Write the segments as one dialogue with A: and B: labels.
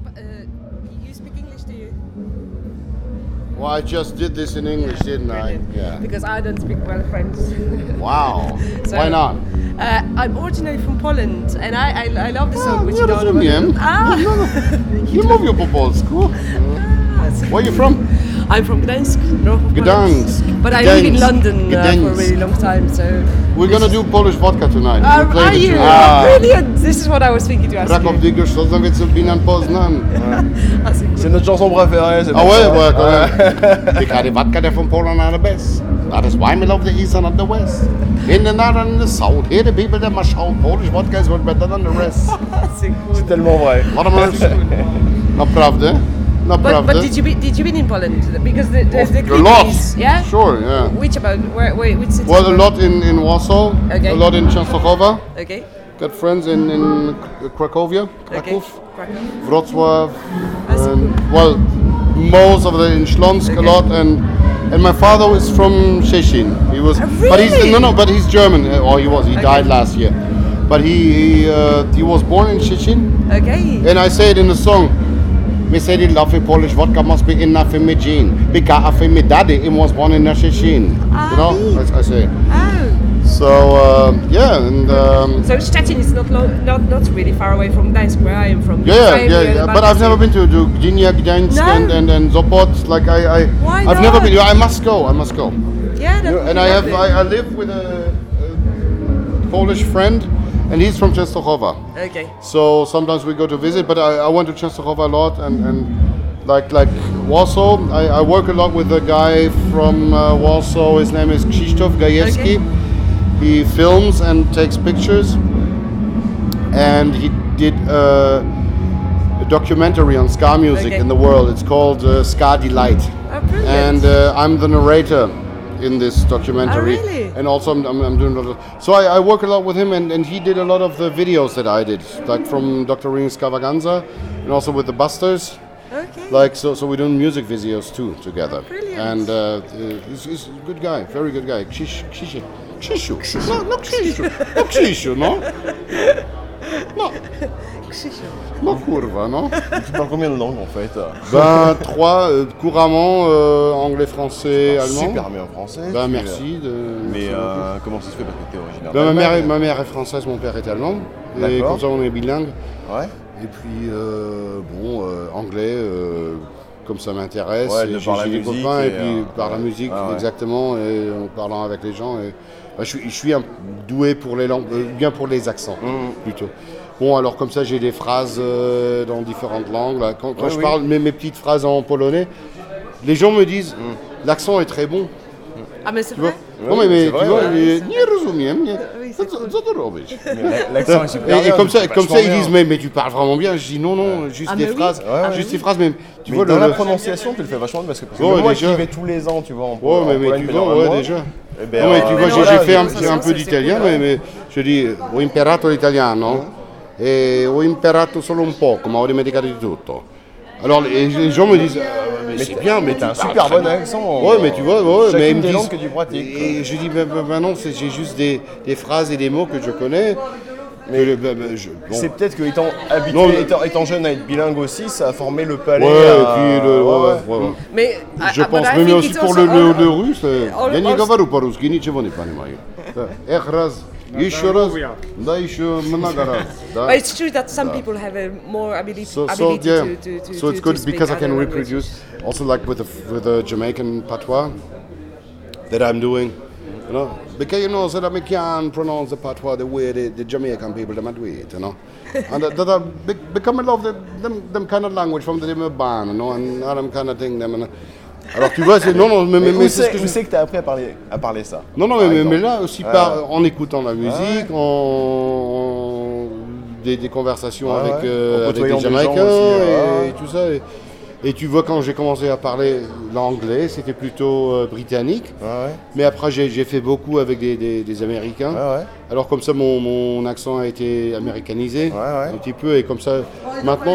A: You speak English, do you?
B: Well, I just did this in English, didn't I? Yeah.
A: Because I don't speak well French.
B: Wow.
A: So,
B: Why not?
A: I'm originally from Poland, and I love the song, which
B: nie
A: you don't
B: rozumiem. Nie mówię po polsku. Where are you from?
A: I'm from Gdańsk, north of
B: Gdańsk.
A: Poland. But I live in London for a
B: Gdańsk.
A: really long time, so...
B: We're gonna do Polish vodka tonight. We'll play
A: Are
B: the
A: you?
B: tune.
A: Brilliant! This is what I was thinking to ask
B: Krakow,
A: you.
B: Digger, Sosnowiec, Binan, Poznan.
C: C'est notre chanson préférée.
B: Ah ouais, quand même. Die kleine vodka, der von Polen are the best. That is why we love the east and not the west. In the north and the south, here the people that must shout, Polish vodka is one better than the rest.
C: C'est tellement vrai.
B: Naprawdę? Naprawdę?
A: But did you been in Poland? Because the
B: A lot.
A: cliques, yeah?
B: Sure, yeah.
A: Which about, which city?
B: Well, a lot in Warsaw,
A: Okay.
B: a lot in Częstochowa.
A: Okay.
B: Got friends in Cracovia, Kraków,
A: Krakow.
B: Wrocław,
A: That's
B: and, well, most of the in Śląsk a lot, and my father was from Szczecin. He was, but he's German, or he was. He died last year, but he was born in Szczecin,
A: Okay.
B: and I say it in the song. Me say the love for Polish vodka must be enough for me gene, because for me daddy he was born in Szczecin. You know, I say.
A: Oh.
B: So yeah, and
A: So Szczecin is not really far away from Gdańsk, where I am from.
B: yeah. But I've never been to Gdynia, Gdańsk,
A: No?
B: and Sopot. Like
A: Why
B: I've never
A: not?
B: been. I must go.
A: Yeah, that would
B: And
A: be lovely.
B: I live with a Polish friend, and he's from Częstochowa.
A: Okay.
B: So sometimes we go to visit. But I went to Częstochowa a lot, and like Warsaw. I work a lot with a guy from Warsaw. His name is Krzysztof Gajewski.
A: Okay.
B: He films and takes pictures, and he did a documentary on ska music in the world. It's called Ska Delight,
A: Oh, brilliant.
B: and I'm the narrator in this documentary.
A: Oh, really?
B: And also I'm doing a lot of, so I work a lot with him, and he did a lot of the videos that I did, like from Dr. Ring Scavaganza, and also with the Busters.
A: Okay.
B: Like so we're doing music videos too together.
A: Brilliant.
B: And he's a good guy, very good guy. Krzysiu. No Krzysiu. No Krzysiu, no. No. No kurwa, no.
C: Tu parles combien de langues en fait?
B: Ben 3 couramment, anglais, français, allemand.
C: Super bien en français.
B: Ben merci.
C: Mais comment ça se fait parce que t'es originaire
B: Ben,
C: d'Allemagne?
B: ma mère est française, mon père est allemand. Et
C: D'accord.
B: comme ça on est bilingue.
C: Ouais.
B: Et puis anglais, comme ça m'intéresse.
C: Ouais, de
B: J'ai
C: par la
B: des
C: musique
B: copains et
C: et,
B: puis par la musique,
C: ah ouais.
B: exactement, et en parlant avec les gens. Et, je suis doué pour les langues, bien pour les accents plutôt. Bon, alors comme ça j'ai des phrases dans différentes langues. Là. Quand je parle mes petites phrases en polonais, les gens me disent l'accent est très bon.
A: Ah, mais c'est
B: Tu vois?
A: vrai?
B: Non mais
C: c'est
B: tu
C: vrai,
B: vois,
C: ouais.
B: nie rozumiem, nie.
A: Oui, c'est cool.
B: Co tu robisz?
C: L'accent est super
B: Et
C: bien.
B: comme ça
C: vachement
B: ils
C: bien.
B: disent mais tu parles vraiment bien. Je dis non, juste
A: Ah,
B: des
A: mais oui.
B: phrases,
C: Ouais,
B: juste
C: ouais.
B: des phrases, mais tu
C: Mais
B: vois
C: dans
B: le
C: la prononciation, tu le fais vachement bien parce que
B: Ouais,
C: moi qui
B: déjà.
C: y vais tous les ans, tu vois, en
B: Ouais,
C: Pologne
B: mais tu
C: pendant
B: vois,
C: un
B: ouais,
C: mois,
B: déjà.
C: eh ben,
B: Non, mais tu vois,
C: voilà,
B: j'ai fait un
A: c'est
B: peu
A: cool,
B: d'italien,
A: ouais.
B: mais je dis ho imparato l'italiano e ho imparato solo un poco, ma ho dimenticato di tutto. Alors les gens me disent mais c'est bien, mais
C: t'as un
B: tu parles
C: super
B: très
C: bon
B: bien.
C: accent.
B: Ouais, mais tu vois, ouais, mais ils me
C: des
B: disent.
C: langues que tu pratiques.
B: Et je dis ben non, j'ai juste des phrases et des mots que je connais. Mais bon.
C: C'est peut-être que étant habitué,
B: Non, mais-
C: étant jeune à être bilingue aussi, ça a formé le palais.
B: Ouais, et puis
C: ouais.
A: Mais
B: je pense,
A: but I
B: mais
A: think
B: aussi
A: it's
B: pour
A: also
B: le russe,
A: all-
B: я не
A: all-
B: говорю по-русски, ничего не понимаю. Эх раз, еще раз, да еще много раз. Да.
A: But it's true that some people have a more ability
B: So
A: ability
B: yeah,
A: to
B: so it's
A: to
B: good
A: speak
B: because I can
A: other
B: reproduce.
A: languages.
B: Also, like with the Jamaican patois that I'm doing, you know, because you know, so that I can't pronounce the patois the way the Jamaican people them do it, you know, and that I become a love them kind of language from the ban, you know, and all them kind of thing them. Alors tu vois, c'est non, mais
C: Mais où
B: c'est ce que
C: c'est
B: je.
C: que t'as appris à parler ça?
B: Non,
C: par
B: mais
C: exemple
B: là aussi en écoutant la musique, en des conversations
C: Ouais,
B: avec,
C: ouais. En
B: avec
C: côtoyant
B: des
C: des gens
B: Jamaïcains
C: aussi,
B: et tout ça. Et tu vois, quand j'ai commencé à parler l'anglais, c'était plutôt britannique.
C: Ouais.
B: Mais après, j'ai fait beaucoup avec des Américains.
C: Ouais.
B: Alors comme ça, mon accent a été américanisé
C: Ouais.
B: un petit peu. Et comme ça, maintenant,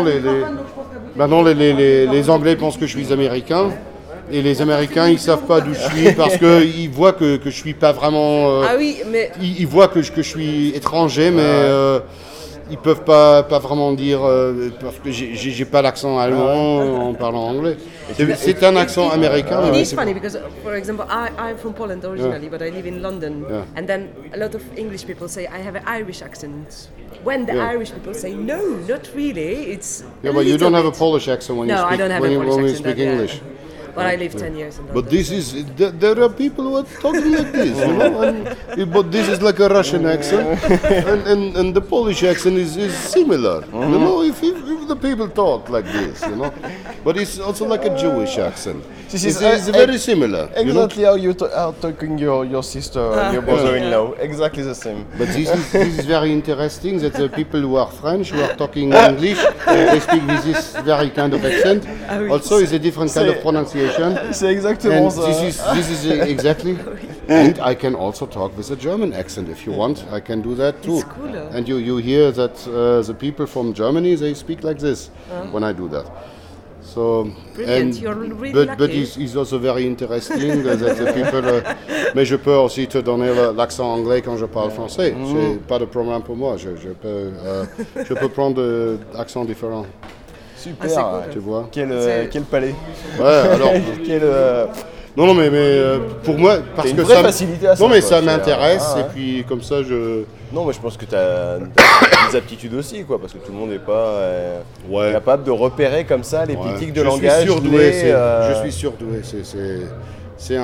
B: les Anglais pensent que je suis américain. Et les Américains, ils savent pas d'où je suis parce qu'ils voient que je suis pas vraiment.
A: Ah oui, mais
B: Ils voient que je suis étranger, mais ils peuvent pas vraiment dire parce que j'ai pas l'accent allemand en parlant anglais. C'est un accent américain.
A: It
B: mais
A: is
B: c'est-
A: funny because, for example, I'm from Poland originally, but I live in London,
B: Yeah.
A: and then a lot of English people say I have an Irish accent. When the
B: Yeah.
A: Irish people say no, not really, it's
B: Yeah, but you don't have a
A: bit.
B: Polish accent when you
A: No,
B: speak
A: I don't have
B: when
A: a
B: you,
A: Polish
B: when you
A: accent.
B: speak English.
A: But I lived 10 years in London.
B: But this is there are people who are talking like this, you know. But this is like a Russian accent, and the Polish accent is similar. You know, if the people talk like this, you know. But it's also like a Jewish accent.
C: This
B: It's,
C: is
B: it's very similar. You know?
C: Exactly how you are talking your sister and your brother-in-law. Exactly the same.
B: But this is very interesting that the people who are French, who are talking English, they speak with this very kind of accent. Also, it's a different kind of pronunciation.
C: C'est exactement
B: And
C: ça.
B: this is exactly. And I can also talk with a German accent if you want. I can do that too.
A: It's cooler.
B: And you hear that the people from Germany, they speak like this when I do that. So
A: Brilliant, you're really
B: but
A: lucky.
B: it's also very interesting that the people. Mais je peux aussi te donner l'accent anglais quand je parle français. C'est pas de problème pour moi. Je peux prendre d'accents différents.
C: Super.
A: Ah, c'est cool.
B: Tu vois.
C: Quel palais.
B: Ouais. Alors.
C: Quel,
B: Non, mais pour moi, parce
C: une
B: que
C: vraie
B: ça,
C: facilité à ça,
B: non, mais
C: quoi.
B: ça
C: C'est,
B: m'intéresse
C: ouais.
B: et puis comme ça,
C: Non, mais je pense que tu as des aptitudes aussi, quoi, parce que tout le monde n'est pas
B: Ouais.
C: capable de repérer comme ça les
B: ouais.
C: pics de
B: Je
C: langage.
B: suis surdoué.
C: les,
B: Je suis surdoué. C'est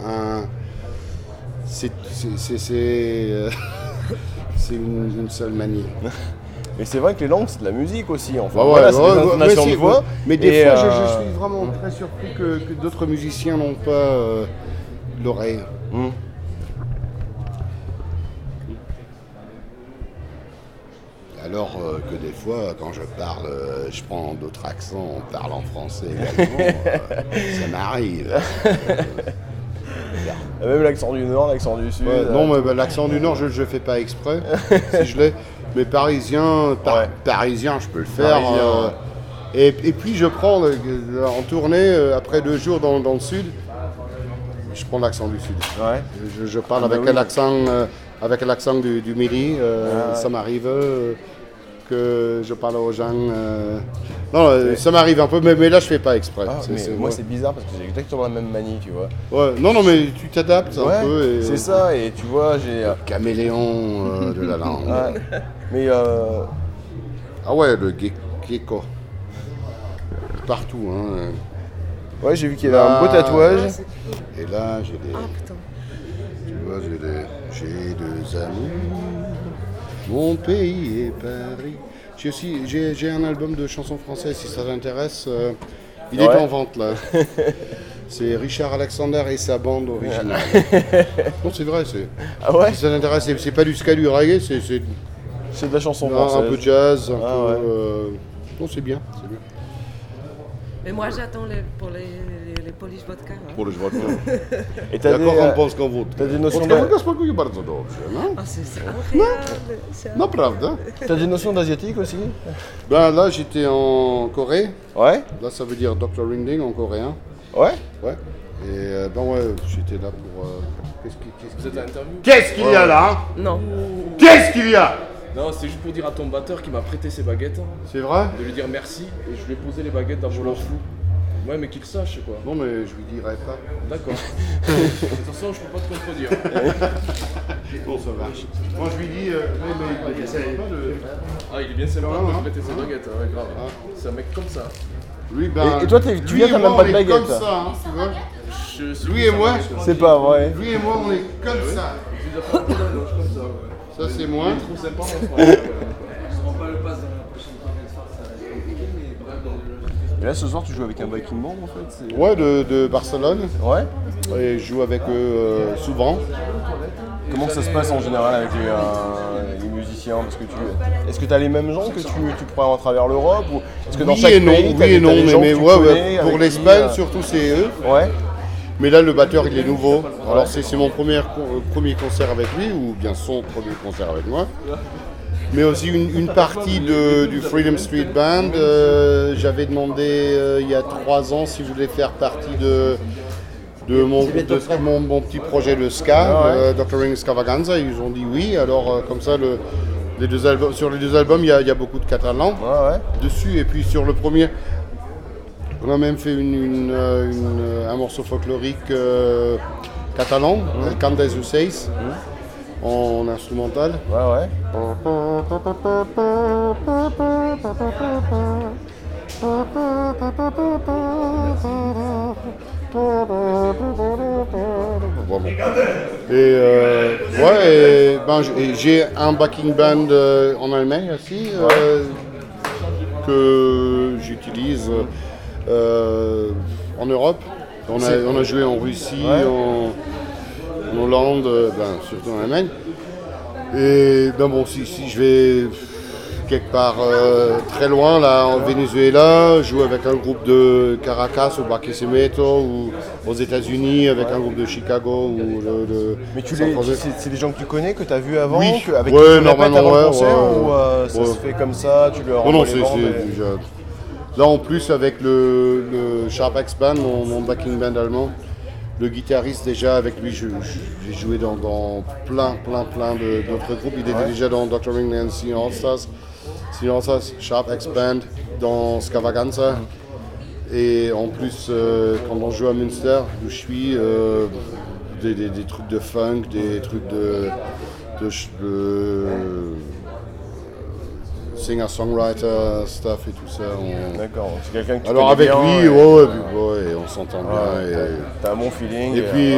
B: c'est une seule manie.
C: Mais c'est vrai que les langues, c'est de la musique aussi. Enfin,
B: Ouais,
C: voilà, c'est
B: ouais,
C: des
B: ouais,
C: intonations de voix.
B: mais des
C: Et,
B: fois, je suis vraiment très surpris que d'autres musiciens n'ont pas l'oreille. Alors que des fois, quand je parle, je prends d'autres accents, on parle en français également, ça m'arrive.
C: Même l'accent du Nord, l'accent du Sud.
B: Ouais, non, mais l'accent du Nord, je ne fais pas exprès, si je l'ai. Mais parisien, parisien, je peux le faire.
C: Parisien,
B: Et puis je prends, en tournée, après 2 jours dans le Sud, je prends l'accent du Sud.
C: Ouais.
B: Je parle
C: bah
B: avec l'accent du Midi. Ça m'arrive que je parle aux gens. Non, ça m'arrive un peu, mais là je fais pas exprès.
C: Ah, mais moi, c'est bizarre parce que j'ai exactement la même manie, tu vois.
B: Ouais, non, mais tu t'adaptes un peu. Et,
C: c'est ça, et tu vois, j'ai.
B: Caméléon de la langue.
C: Ouais. Mais
B: Ah ouais, le gecko. Partout, hein.
C: ouais, j'ai vu qu'il y avait un beau tatouage.
A: Ah, c'est cool.
B: Et là, j'ai des.
A: Ah putain.
B: Tu vois, j'ai 2 amours. Mon pays est Paris. J'ai un album de chansons françaises, si ça t'intéresse. Il est
C: Ouais.
B: en vente là. C'est Richard Alexander et sa bande originale. Non, c'est vrai.
C: Ah ouais,
B: Si ça t'intéresse, c'est pas du ska, du reggae, c'est
C: c'est de la chanson
B: un
C: française.
B: peu jazz, un
C: Ah
B: peu.
C: ouais.
B: Non, c'est bien.
A: Mais moi j'attends pour les Polish vodka. Hein.
B: Pour le joueur.
C: Et t'as
B: Jako
C: des,
B: on polską wódkę.
C: t'as des notions
B: Polska
C: de-
B: wódka smakuje bardzo dobrze, no?
A: Ah, c'est incroyable. C'est
B: Naprawdę.
C: t'as des notions d'asiatique aussi?
B: Ben là, j'étais en Corée.
C: Ouais.
B: Là, ça veut dire Dr. Ringding en coréen.
C: Ouais.
B: Ouais. Et ben ouais, j'étais là pour.
D: Vous êtes à l'interview?
B: Qu'est-ce qu'il y a là?
A: Non.
B: Qu'est-ce qu'il y a?
D: Non, c'est juste pour dire à ton batteur qui m'a prêté ses baguettes,
B: C'est vrai?
D: de lui dire merci, et je lui ai posé les baguettes d'un volant flou. Ouais, mais qu'il sache quoi.
B: Non, mais je lui dirai pas.
D: D'accord. De toute façon, je peux pas te contredire.
B: Bon, ça marche. Moi, je lui dis. Mais il essaie pas de.
D: Ah, il est bien sympa de
B: Non,
D: me
B: non.
D: prêter ses baguettes, ouais, grave. C'est un mec comme ça.
B: Lui, ben.
C: Et toi, tu
B: lui
C: viens,
B: et
C: t'as
B: moi,
C: même pas de
B: on est
C: baguette.
B: Comme ça, hein, tu vois.
D: Je suis
B: Lui et moi,
C: C'est pas vrai.
B: lui et moi, on est comme ça.
D: Je dois faire un peu de gauche comme ça, ouais.
B: Ça, c'est moi.
D: Trop sympa, on se rend pas le passe dans la prochaine
C: Et là, ce soir, tu joues avec un backing band en fait.
B: Ouais, de Barcelone.
C: Ouais.
B: Et je joue avec eux souvent.
C: Comment ça se passe en général avec les musiciens? Parce que est-ce que tu as les mêmes gens que tu prends à travers l'Europe, ou est-ce que dans
B: Oui
C: chaque
B: et non,
C: pays, t'as
B: oui et
C: des-
B: non,
C: t'as des gens
B: mais
C: que tu
B: ouais,
C: connais,
B: pour
C: avec
B: l'Espagne
C: qui,
B: surtout c'est eux.
C: Ouais.
B: Mais là le batteur il est nouveau. Alors c'est mon premier concert avec lui, ou bien son premier concert avec moi. Mais aussi une partie du Freedom Street Band. J'avais demandé il y a 3 ans si je voulais faire partie de mon petit projet de ska, Dr. Ring Extravaganza. Ils ont dit oui. Alors comme ça Sur les deux albums, il y a beaucoup de catalans
C: Ouais.
B: dessus. Et puis sur le premier, on a même fait un morceau folklorique catalan, Cantes Uceis, en instrumental.
C: Ouais.
B: Bon. Et j'ai un backing band en Allemagne aussi que j'utilise en Europe. On a joué en Russie, en Hollande, surtout en Allemagne. Et si je vais quelque part très loin, là en Venezuela, je joue avec un groupe de Caracas ou Barquisimeto, ou aux États-Unis avec un groupe de Chicago ou
C: Mais
B: de
C: c'est des gens que tu connais, que tu as vu avant,
B: Oui.
C: avec
B: Ouais,
C: qui tu répètes
B: normalement,
C: avant le
B: ouais,
C: concert,
B: ouais.
C: ou ça se fait comme ça, tu leur
B: Oh non,
C: envoies les bandes et-
B: déjà. Là en plus avec le Sharp X Band, mon backing band allemand, le guitariste déjà avec lui, j'ai joué dans plein d'autres groupes. Il était déjà dans Dr. Ring and Senior All-Stars, Sharp X Band, dans Scavaganza. Et en plus, quand on joue à Münster, où je suis, des trucs de funk, des trucs de singer-songwriter stuff et tout ça.
C: D'accord, c'est quelqu'un que tu
B: Alors
C: connais
B: avec
C: bien,
B: lui,
C: et-
B: on s'entend bien.
C: T'as un bon feeling.
B: Et puis,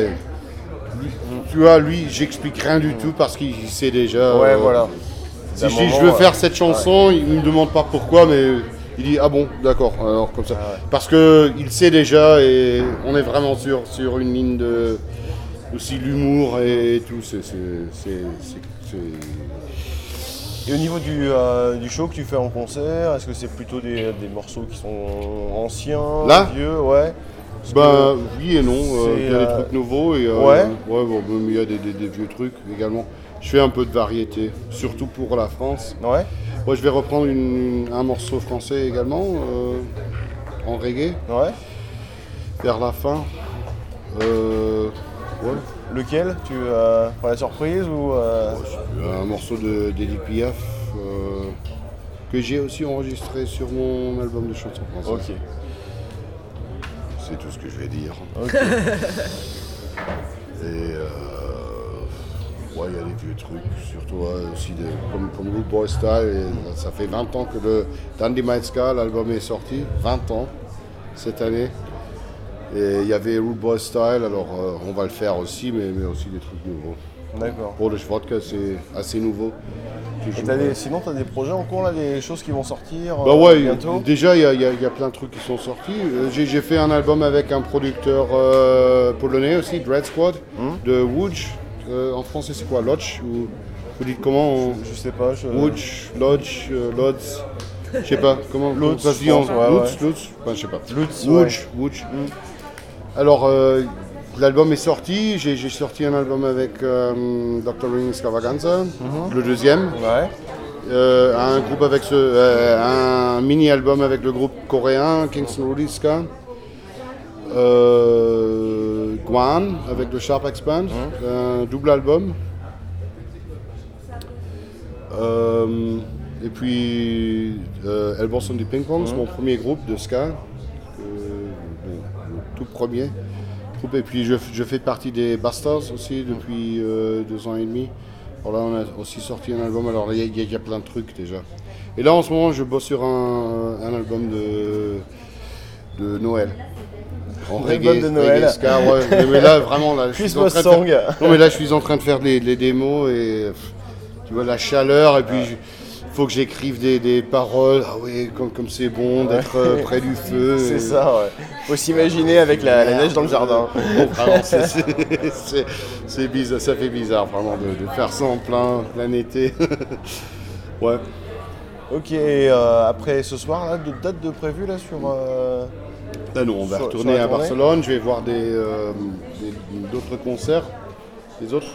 B: tu vois, lui, j'explique rien du tout parce qu'il sait déjà.
C: Ouais, voilà.
B: Si
C: D'un
B: je dis
C: moment,
B: je veux faire cette chanson, il me demande pas pourquoi, mais il dit ah bon, d'accord, alors comme ça. Parce que il sait déjà et on est vraiment sur une ligne de aussi l'humour et tout.
C: Et au niveau du show que tu fais en concert, est-ce que c'est plutôt des morceaux qui sont anciens,
B: Là
C: vieux, ouais? Parce
B: Ben oui et non,
C: c'est,
B: il y a des trucs nouveaux et il y a des vieux trucs également. Je fais un peu de variété, surtout pour la France.
C: Ouais.
B: Moi je vais reprendre un morceau français également, en reggae,
C: Ouais.
B: vers la fin.
C: Lequel? Tu prends la surprise ou
B: Un morceau d'Edith Piaf que j'ai aussi enregistré sur mon album de chansons françaises.
C: Ok.
B: C'est tout ce que je vais dire.
C: Ok.
B: Et il y a des vieux trucs, surtout aussi comme Rude Boy Style. Et ça fait 20 ans que le Dandy Ska, l'album est sorti, 20 ans cette année. Et il y avait Rude Boy Style, alors on va le faire aussi, mais aussi des trucs nouveaux.
C: D'accord.
B: Pour le Vodka, c'est assez nouveau.
C: Sinon, tu as des projets en cours, là, des choses qui vont sortir bientôt?
B: Déjà il y a plein de trucs qui sont sortis. J'ai fait un album avec un producteur polonais aussi, Dread Squad, de Łódź. En français c'est quoi, Lodge ou vous dites comment
C: Je sais pas.
B: Łódź, Lodge, Lodz, je sais pas comment
C: Lodz,
B: ça se dit
C: je
B: en
C: pense, ouais,
B: Lutz, enfin, je sais pas.
C: Lutz,
B: Łódź. Alors l'album est sorti, j'ai sorti un album avec Dr. Ring Scavaganza, le deuxième.
C: Ouais.
B: Un groupe avec un mini-album avec le groupe coréen Kingston Rudiska. Guan avec le Sharp X Band, un double album. Et puis El Bosson du Ping Pong, c'est mon premier groupe de ska, le tout premier groupe. Et puis je fais partie des Bastards aussi depuis 2 ans et demi. Alors là on a aussi sorti un album, alors il y a plein de trucs déjà. Et là en ce moment je bosse sur un album de Noël. En reggae,
C: de Noël.
B: reggae ska, ouais. Mais là vraiment là, je suis en train de
C: Song.
B: faire... Non mais là je suis en train de faire les démos et tu vois la chaleur et puis il faut que j'écrive des paroles. Ah oui, comme c'est bon d'être près du feu.
C: C'est ça, ouais. Faut s'imaginer avec la neige dans le jardin.
B: Bon, vraiment, c'est bizarre, ça fait bizarre vraiment de faire ça en plein été. Ouais.
C: Ok, après ce soir, là, d'autres dates de prévues là sur.
B: Là, non, on va
C: Sur
B: retourner
C: la
B: à
C: tournée.
B: Barcelone, je vais voir d'autres concerts, les autres.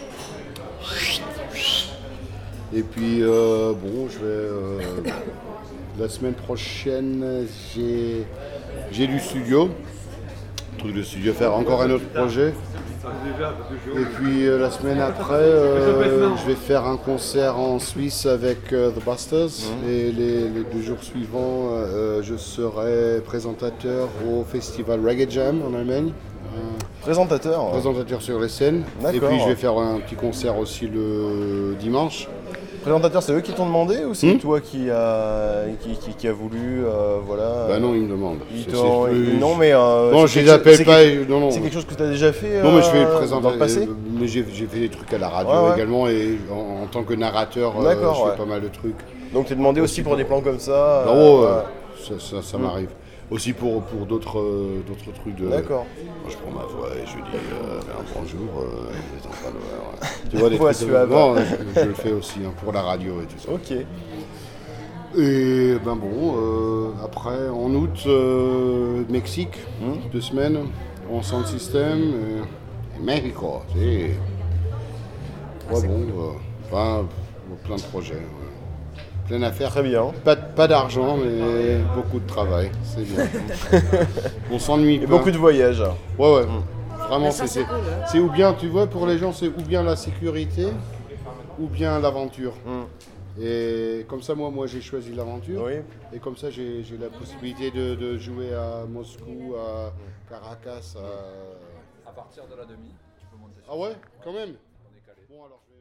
B: Et puis, je vais... la semaine prochaine, j'ai du studio, faire encore un autre projet. Et puis la semaine après, je vais faire un concert en Suisse avec The Busters. Et les 2 jours suivants, je serai présentateur au festival Reggae Jam en Allemagne.
C: Présentateur.
B: Présentateur sur les scènes. Et
C: D'accord.
B: puis je vais faire un petit concert aussi le dimanche.
C: Présentateur, c'est eux qui t'ont demandé ou c'est toi qui a voulu, voilà.
B: Bah non, ils me demandent.
C: Non, mais.
B: Non, je les appelle pas. Non.
C: C'est quelque chose que tu as déjà fait
B: Non, mais je fais le
C: dans
B: présentateur.
C: le passé.
B: Mais j'ai fait des trucs à la radio
C: Ouais.
B: également et en tant que narrateur, je
C: D'accord,
B: fais pas mal de trucs.
C: Donc t'es demandé aussi pour des plans comme ça.
B: Ça m'arrive. Aussi pour d'autres trucs de.
C: D'accord.
B: Moi, je prends ma voix et je dis bonjour, les enfants. Tu vois, des
C: Voix
B: trucs
C: suave.
B: Non, je le fais aussi pour la radio et tout ça.
C: Ok.
B: Et ben bon, après en août, Mexique, 2 semaines, en sound system, et Mexico, c'est. Ouais, bon, enfin, plein de projets, plein d'affaires.
C: Très bien.
B: Pas d'argent, mais beaucoup de travail, c'est bien. On s'ennuie
C: Et
B: pas.
C: beaucoup de voyages.
B: Ouais. Vraiment,
A: Mais ça, c'est cool, hein.
B: c'est ou bien, tu vois, pour les gens, c'est ou bien la sécurité, ou bien l'aventure. Et comme ça, moi j'ai choisi l'aventure.
C: Oui.
B: Et comme ça, j'ai la possibilité de jouer à Moscou, à Caracas.
E: À partir de la demi, tu peux monter sur
B: Ah ouais, quand même. Bon, alors,